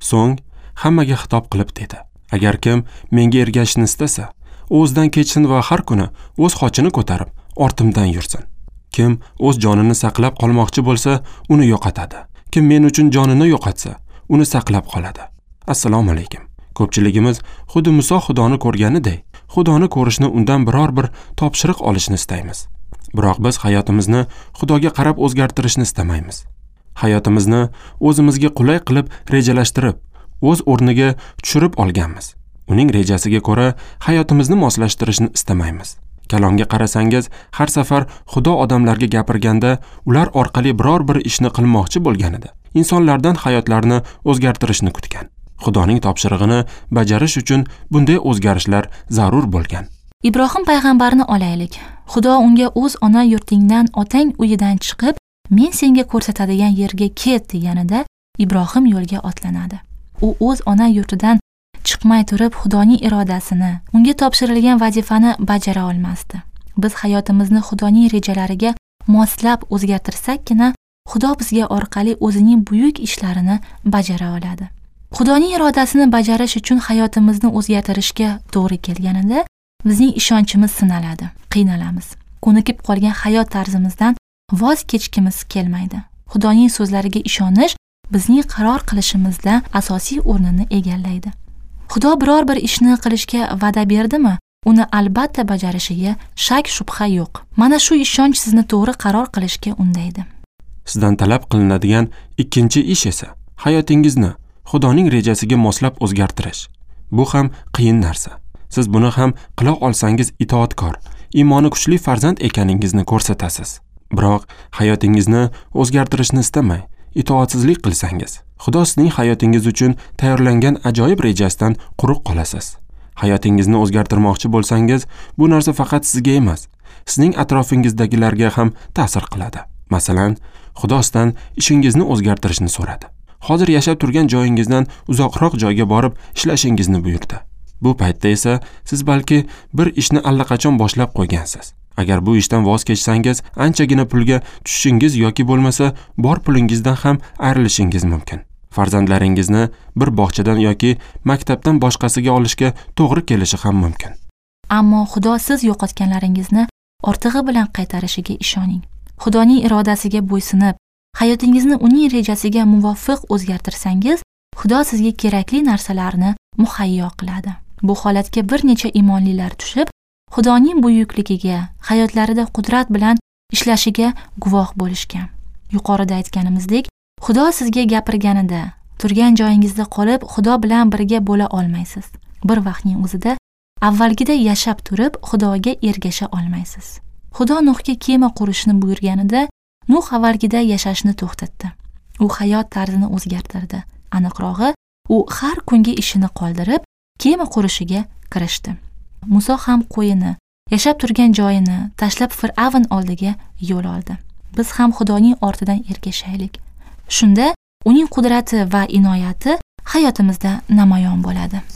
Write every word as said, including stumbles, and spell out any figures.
So'ng hammaga xitob qilib dedi: agar kim menga ergashishni istasa, o'zidan kechsin va har kuni o'z xochini ko'tarib ortimdan yursin. Kim o'z jonini saqlab qolmoqchi bo'lsa, uni yo'qotadi. Kim men uchun jonini yo'qotsa, uni saqlab qoladi. Assalomu alaykum. Ko'pchiligimiz xuddi Muso Xudoni ko'rganidek, Xudoni ko'rishni undan biror bir topshiriq olishni istaymiz. Biroq biz hayotimizni Xudoga qarab o'zgartirishni istamaymiz. Hayotimizni o'zimizga qulay qilib rejalashtirib, o'z o'rniga tushirib olganmiz. Uning rejasiga ko'ra hayotimizni moslashtirishni istamaymiz. Kalomga qarasangiz, har safar Xudo odamlarga gapirganda, ular orqali biror bir ishni qilmoqchi bo'lganida, insonlardan hayotlarini o'zgartirishni kutgan. Xudoning topshirig'ini bajarish uchun bunday o'zgarishlar zarur bo'lgan. Ibrohim payg'ambarni olaylik. Xudo unga o'z ona yurtingdan, otang uyidan chiqib, men senga ko'rsatadigan yerga ket deganida, Ibrohim yo'lga otlanadi. U o'z ona yurtidan chiqmay turib Xudoning irodasini, unga topshirilgan vazifani bajara olmasdi. Biz hayotimizni Xudoning rejalariga moslab o'zgartirsakkina, Xudo bizga orqali o'zining buyuk ishlarini bajara oladi. Xudoning irodasini bajarish uchun hayotimizni o'zgartirishga to'g'ri kelganida, bizning ishonchimiz sinaladi, qiynalamiz. Ko'nikib qolgan hayot tarzimizdan voz kechgimiz kelmaydi. Xudoning so'zlariga ishonish bizning qaror qilishimizda asosiy o'rnini egallaydi. Xudo biror bir ishni qilishga va'da berdimi, uni albatta bajarishiga shak shubha yo'q. Mana shu ishonch sizni to'g'ri qaror qilishga undaydi. Sizdan talab qilinadigan ikkinchi ish esa hayotingizni Xudoning rejasiga moslab o'zgartirish. Bu ham qiyin narsa. Siz buni ham qila olsangiz itoatkor, iymoni kuchli farzand ekaningizni ko'rsatasiz. Biroq hayotingizni o'zgartirishni istamay, itoatsizlik qilsangiz, Xudo sizning hayotingiz uchun tayyorlangan ajoyib rejasidan quruq qolasiz. Hayotingizni o'zgartirmoqchi bo'lsangiz, bu narsa faqat sizga emas, sizning atrofingizdagilarga ham ta'sir qiladi. Masalan, Xudo sizdan ishingizni o'zgartirishni so'radi. Hozir yashab turgan joyingizdan uzoqroq joyga borib ishlashingizni buyurdi. Bu paytda esa siz balki bir ishni allaqachon boshlab qo'ygansiz. Agar bu ishdan voz kechsangiz, anchagina pulga tushishingiz yoki bo'lmasa, bor pulingizdan ham ayrilishingiz mumkin. Farzandlaringizni bir bog'chadan yoki maktabdan boshqasiga olishga to'g'ri kelishi ham mumkin. Ammo Xudo siz yo'qotganlaringizni ortig'i bilan qaytarishiga ishoning. Xudoning irodasiga bo'ysunib, hayotingizni uning rejasiga muvofiq o'zgartirsangiz, Xudo sizga kerakli narsalarni muhayyo qiladi. Bu holatga bir necha iymonlilar tushib, Xudoning buyukligiga, hayotlarida qudrat bilan ishlashiga guvoh bo'lishgan. Yuqorida aytganimizdek, Xudo sizga gapirganida, turgan joyingizda qolib, Xudo bilan birga bo'la olmaysiz. Bir vaqtning o'zida avvalgida yashab turib, Xudoga ergasha olmaysiz. Xudo Nuhga kema qurishni buyurganida, Nuh avvalgida yashashni to'xtatdi. U hayot tarzini o'zgartirdi. Aniqrog'i, u har kungi ishini qoldirib, kema qurishiga kirishdi. Muso ham qo'yini, yashab turgan joyini tashlab Fir'avn oldiga yo'l oldi. Biz ham Xudoning ortidan ergashaylik. Shunda uning qudrati va inoyati hayotimizda namoyon bo'ladi.